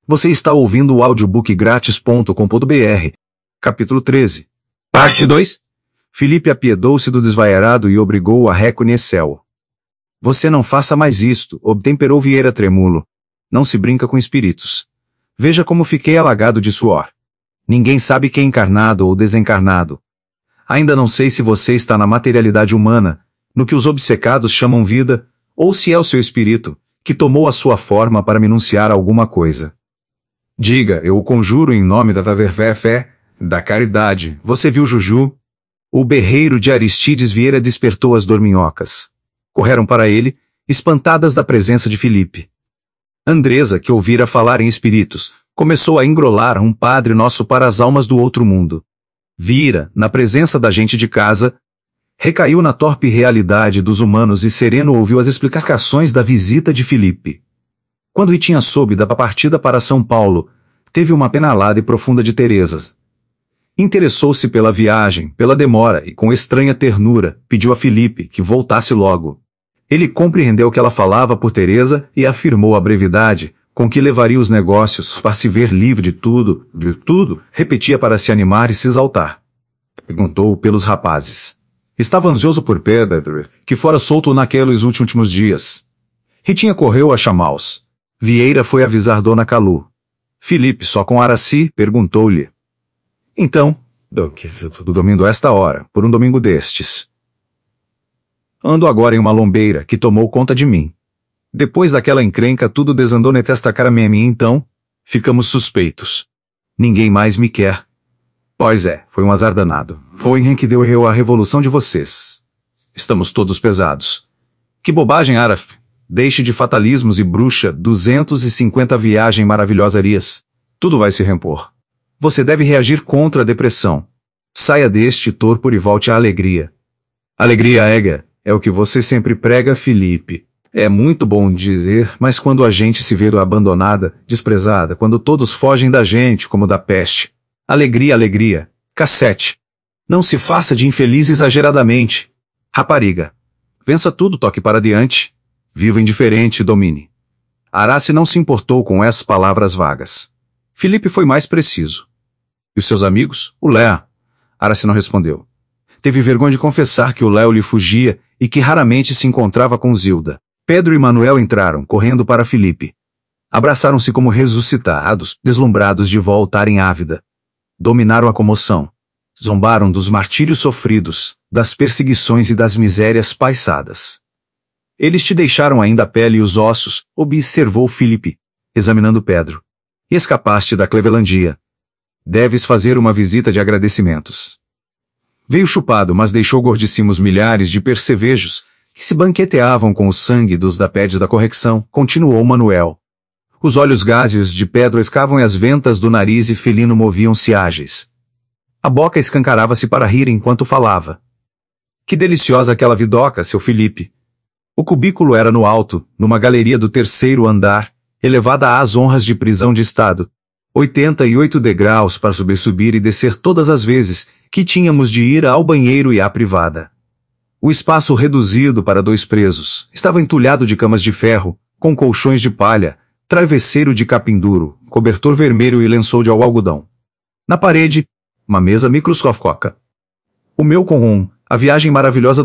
Você está ouvindo o audiobookgratis.com.br. Capítulo 13. Parte 2. Filipe apiedou-se do desvairado e obrigou-o a reconhecê-lo. Você não faça mais isto, obtemperou Vieira trêmulo. Não se brinca com espíritos. Veja como fiquei alagado de suor. Ninguém sabe que é encarnado ou desencarnado. Ainda não sei se você está na materialidade humana, no que os obcecados chamam vida, ou se é o seu espírito, que tomou a sua forma para me enunciar alguma coisa. Diga, eu o conjuro em nome da fé, da caridade. Você viu Juju? O berreiro de Aristides Vieira despertou as dorminhocas. Correram para ele, espantadas da presença de Filipe. Andresa, que ouvira falar em espíritos, começou a engrolar um Padre Nosso para as almas do outro mundo. Vira, na presença da gente de casa, recaiu na torpe realidade dos humanos e sereno ouviu as explicações da visita de Filipe. Quando Ritinha soube da partida para São Paulo, teve uma penalada e profunda de Terezas. Interessou-se pela viagem, pela demora e com estranha ternura, pediu a Filipe que voltasse logo. Ele compreendeu que ela falava por Teresa e afirmou a brevidade com que levaria os negócios para se ver livre de tudo, repetia para se animar e se exaltar. Perguntou pelos rapazes. Estava ansioso por Pedro, que fora solto naqueles últimos dias. Ritinha correu a chamá-los. Vieira foi avisar Dona Calu. Filipe, só com Araci, perguntou-lhe. Então, tudo dormindo a esta hora, por um domingo destes. Ando agora em uma lombeira que tomou conta de mim. Depois daquela encrenca tudo desandou nesta cara meme, então, ficamos suspeitos. Ninguém mais me quer. Pois é, foi um azar danado. Foi em que deu erro a revolução de vocês. Estamos todos pesados. Que bobagem, Araf. Deixe de fatalismos e bruxa, 250 viagem maravilhosarias. Tudo vai se repor. Você deve reagir contra a depressão. Saia deste torpor e volte à alegria. Alegria, é o que você sempre prega, Filipe. É muito bom dizer, mas quando a gente se vê abandonada, desprezada, quando todos fogem da gente como da peste. Alegria, alegria. Cassete. Não se faça de infeliz exageradamente. Rapariga. Vença tudo, toque para diante. Viva indiferente, domine. Araci não se importou com essas palavras vagas. Filipe foi mais preciso. E os seus amigos? O Léo? Araci não respondeu. Teve vergonha de confessar que o Léo lhe fugia e que raramente se encontrava com Zilda. Pedro e Manuel entraram, correndo para Filipe. Abraçaram-se como ressuscitados, deslumbrados de voltarem ávida. Dominaram a comoção. Zombaram dos martírios sofridos, das perseguições e das misérias passadas. Eles te deixaram ainda a pele e os ossos, observou Filipe, examinando Pedro. E escapaste da Clevelandia. Deves fazer uma visita de agradecimentos. Veio chupado, mas deixou gordíssimos milhares de percevejos, que se banqueteavam com o sangue dos da pede da correção, continuou Manuel. Os olhos gáseos de Pedro escavam e as ventas do nariz e felino moviam-se ágeis. A boca escancarava-se para rir enquanto falava. Que deliciosa aquela vidoca, seu Filipe. O cubículo era no alto, numa galeria do 3º andar, elevada às honras de prisão de estado. 88 degraus para subir e descer todas as vezes que tínhamos de ir ao banheiro e à privada. O espaço reduzido para 2 presos estava entulhado de camas de ferro, com colchões de palha, travesseiro de capim duro, cobertor vermelho e lençol de algodão. Na parede, uma mesa microscópica. O meu com a viagem maravilhosa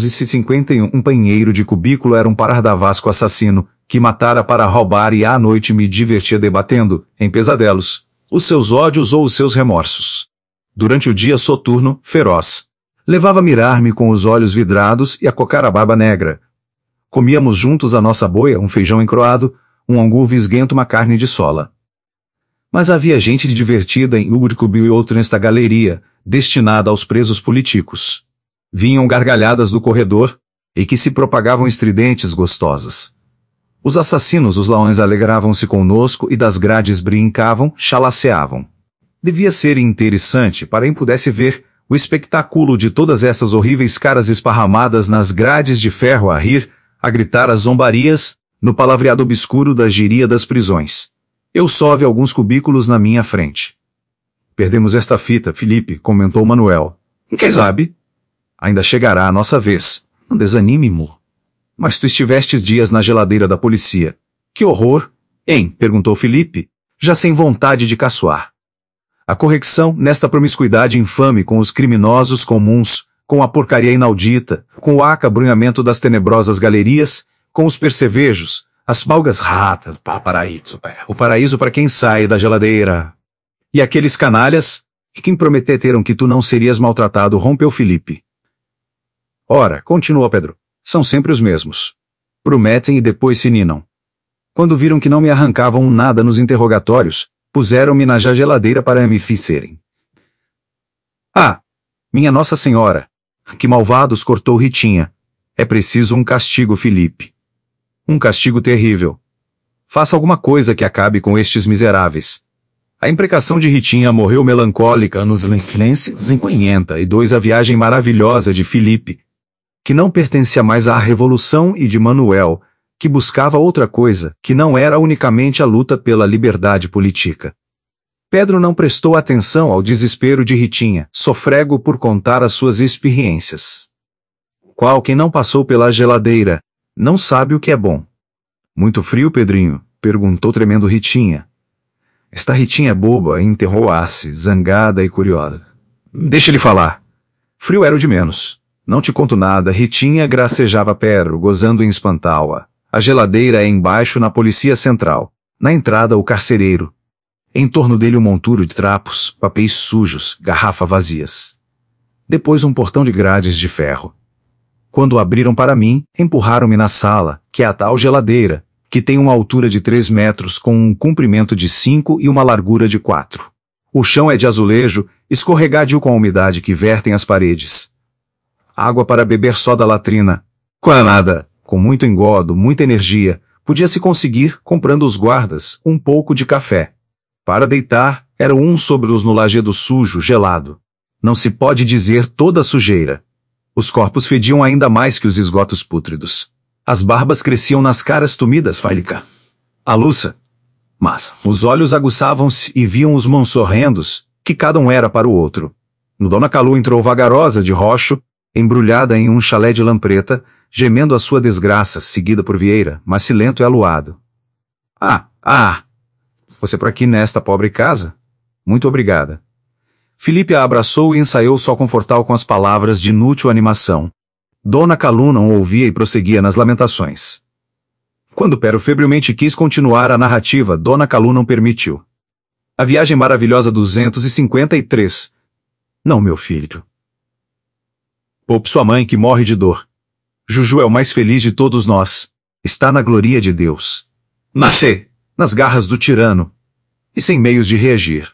251 banheiro de cubículo era um paradavasco assassino, que matara para roubar e à noite me divertia debatendo, em pesadelos, os seus ódios ou os seus remorsos. Durante o dia soturno, feroz. Levava a mirar-me com os olhos vidrados e a cocar a barba negra. Comíamos juntos a nossa boia, um feijão encroado, um angu visguento, uma carne de sola. Mas havia gente divertida em Hugo de Cubil e outro nesta galeria, destinada aos presos políticos. Vinham gargalhadas do corredor, e que se propagavam estridentes gostosas. Os assassinos, os laões, alegravam-se conosco e das grades brincavam, chalaceavam. Devia ser interessante para quem pudesse ver o espetáculo de todas essas horríveis caras esparramadas nas grades de ferro a rir, a gritar as zombarias, no palavreado obscuro da gíria das prisões. Eu só vi alguns cubículos na minha frente. Perdemos esta fita, Filipe, comentou Manuel. Quem sabe? Ainda chegará a nossa vez. Não desanime, Mo. Mas tu estiveste dias na geladeira da polícia. Que horror! Hein? Perguntou Filipe, já sem vontade de caçoar. A correção nesta promiscuidade infame com os criminosos comuns, com a porcaria inaudita, com o acabrunhamento das tenebrosas galerias, com os percevejos, as malgas ratas, o paraíso para quem sai da geladeira. E aqueles canalhas, que prometeram que tu não serias maltratado, rompeu Filipe. Ora, continuou Pedro, são sempre os mesmos. Prometem e depois se ninam. Quando viram que não me arrancavam nada nos interrogatórios, puseram-me na geladeira para me ficerem. Ah, minha Nossa Senhora! Que malvados, cortou Ritinha. É preciso um castigo, Filipe. Um castigo terrível. Faça alguma coisa que acabe com estes miseráveis. A imprecação de Ritinha morreu melancólica nos 52 a viagem maravilhosa de Filipe, que não pertencia mais à Revolução, e de Manuel, que buscava outra coisa, que não era unicamente a luta pela liberdade política. Pedro não prestou atenção ao desespero de Ritinha, sofrego por contar as suas experiências. Qual quem não passou pela geladeira, não sabe o que é bom. Muito frio, Pedrinho? Perguntou tremendo Ritinha. Esta Ritinha é boba, interrogou-se, zangada e curiosa. Deixa ele falar. Frio era o de menos. Não te conto nada, Ritinha, gracejava Pedro, gozando em espantá-la. A geladeira é embaixo na Polícia Central. Na entrada o carcereiro. Em torno dele um monturo de trapos, papéis sujos, garrafas vazias. Depois um portão de grades de ferro. Quando abriram para mim, empurraram-me na sala, que é a tal geladeira, que tem uma altura de 3 metros com um comprimento de 5 e uma largura de 4. O chão é de azulejo, escorregadio com a umidade que vertem as paredes. Água para beber só da latrina. Nada, com muito engodo, muita energia, podia-se conseguir, comprando os guardas, um pouco de café. Para deitar, era um sobre os no lajedo sujo, gelado. Não se pode dizer toda a sujeira. Os corpos fediam ainda mais que os esgotos pútridos. As barbas cresciam nas caras tumidas, fálica. A luça. Mas os olhos aguçavam-se e viam os mãos sorrendos, que cada um era para o outro. No Dona Calu entrou vagarosa de roxo, embrulhada em um chalé de lampreta, gemendo a sua desgraça, seguida por Vieira, macilento e aluado. Você por aqui nesta pobre casa? Muito obrigada. Filipe a abraçou e ensaiou só confortá-lo com as palavras de inútil animação. Dona Calu não ouvia e prosseguia nas lamentações. Quando Pero febrilmente quis continuar a narrativa, Dona Calu não permitiu. A viagem maravilhosa 253. Não, meu filho. Poupe sua mãe que morre de dor. Juju é o mais feliz de todos nós. Está na gloria de Deus. Nascer nas garras do tirano, e sem meios de reagir.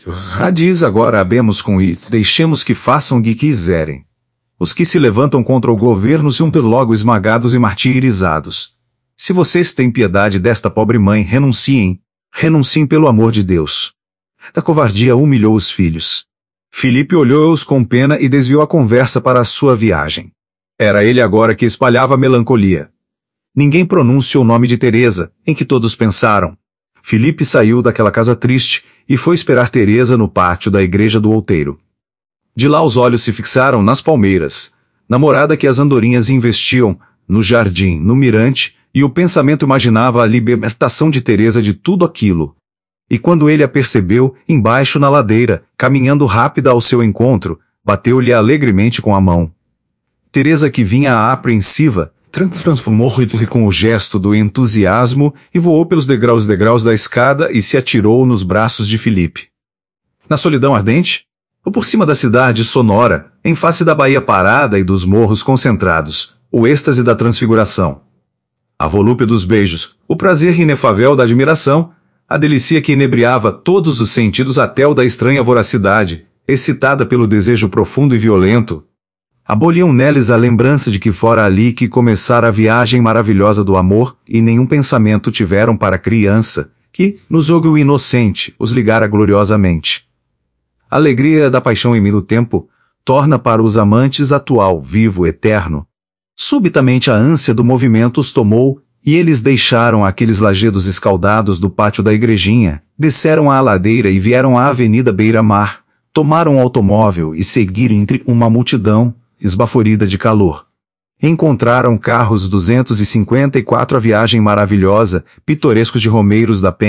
Diz agora abemos com isso, deixemos que façam o que quiserem. Os que se levantam contra o governo são logo esmagados e martirizados. Se vocês têm piedade desta pobre mãe, renunciem pelo amor de Deus. Da covardia humilhou os filhos. Filipe olhou-os com pena e desviou a conversa para a sua viagem. Era ele agora que espalhava melancolia. Ninguém pronunciou o nome de Teresa, em que todos pensaram. Filipe saiu daquela casa triste e foi esperar Teresa no pátio da igreja do Outeiro. De lá os olhos se fixaram nas palmeiras, na morada que as andorinhas investiam, no jardim, no mirante, e o pensamento imaginava a libertação de Teresa de tudo aquilo. E quando ele a percebeu, embaixo na ladeira, caminhando rápida ao seu encontro, bateu-lhe alegremente com a mão. Teresa, que vinha apreensiva, transformou-se com o gesto do entusiasmo e voou pelos degraus da escada e se atirou nos braços de Filipe. Na solidão ardente? Ou por cima da cidade sonora, em face da Baía parada e dos morros concentrados, o êxtase da transfiguração? A volúpia dos beijos, o prazer inefável da admiração, a delícia que inebriava todos os sentidos até o da estranha voracidade, excitada pelo desejo profundo e violento, aboliam neles a lembrança de que fora ali que começara a viagem maravilhosa do amor, e nenhum pensamento tiveram para a criança, que, no jogo inocente, os ligara gloriosamente. A alegria da paixão em do tempo, torna para os amantes atual, vivo, eterno. Subitamente a ânsia do movimento os tomou, e eles deixaram aqueles lajedos escaldados do pátio da igrejinha, desceram a ladeira e vieram à avenida Beira-Mar, tomaram um automóvel e seguiram entre uma multidão, esbaforida de calor. Encontraram carros 254 a viagem maravilhosa, pitorescos de Romeiros da Penha,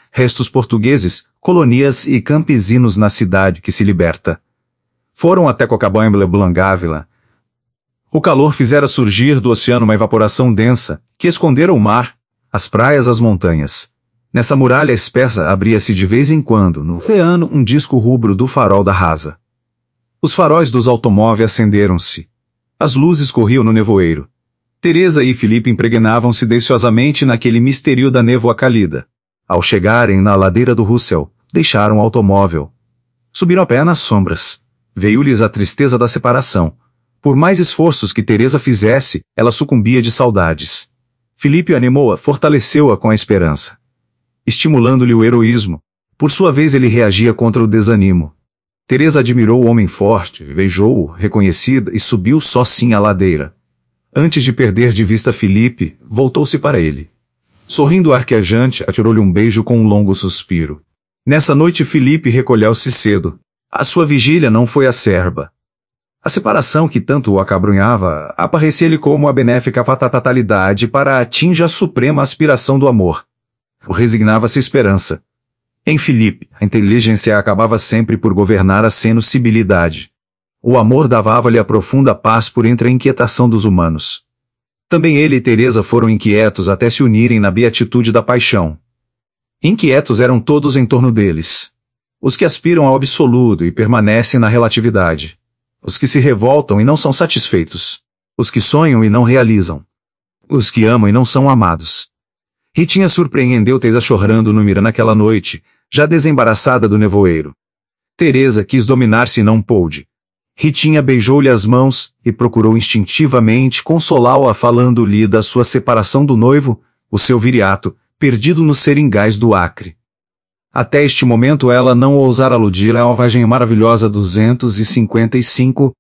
restos portugueses, colonias e campesinos na cidade que se liberta. Foram até Cochabamba-Blancávila. O calor fizera surgir do oceano uma evaporação densa, que escondera o mar, as praias, as montanhas. Nessa muralha espessa abria-se de vez em quando, no oceano, um disco rubro do farol da rasa. Os faróis dos automóveis acenderam-se. As luzes corriam no nevoeiro. Teresa e Filipe impregnavam-se deliciosamente naquele mistério da névoa cálida. Ao chegarem na ladeira do Russell, deixaram o automóvel. Subiram a pé nas sombras. Veio-lhes a tristeza da separação. Por mais esforços que Teresa fizesse, ela sucumbia de saudades. Filipe animou-a, fortaleceu-a com a esperança, estimulando-lhe o heroísmo. Por sua vez ele reagia contra o desânimo. Teresa admirou o homem forte, beijou-o, reconhecida, e subiu sozinha a ladeira. Antes de perder de vista Filipe, voltou-se para ele. Sorrindo arquejante, atirou-lhe um beijo com um longo suspiro. Nessa noite Filipe recolheu-se cedo. A sua vigília não foi acerba. A separação que tanto o acabrunhava aparecia-lhe como a benéfica fatalidade para atingir a suprema aspiração do amor. O resignava-se a esperança. Em Filipe, a inteligência acabava sempre por governar a sensibilidade. O amor dava-lhe a profunda paz por entre a inquietação dos humanos. Também ele e Teresa foram inquietos até se unirem na beatitude da paixão. Inquietos eram todos em torno deles. Os que aspiram ao absoluto e permanecem na relatividade. Os que se revoltam e não são satisfeitos. Os que sonham e não realizam. Os que amam e não são amados. Ritinha surpreendeu Teresa chorando no mira naquela noite, já desembaraçada do nevoeiro. Teresa quis dominar-se e não pôde. Ritinha beijou-lhe as mãos e procurou instintivamente consolá-la falando-lhe da sua separação do noivo, o seu viriato, perdido nos seringais do Acre. Até este momento ela não ousara aludir à alvagem maravilhosa 255,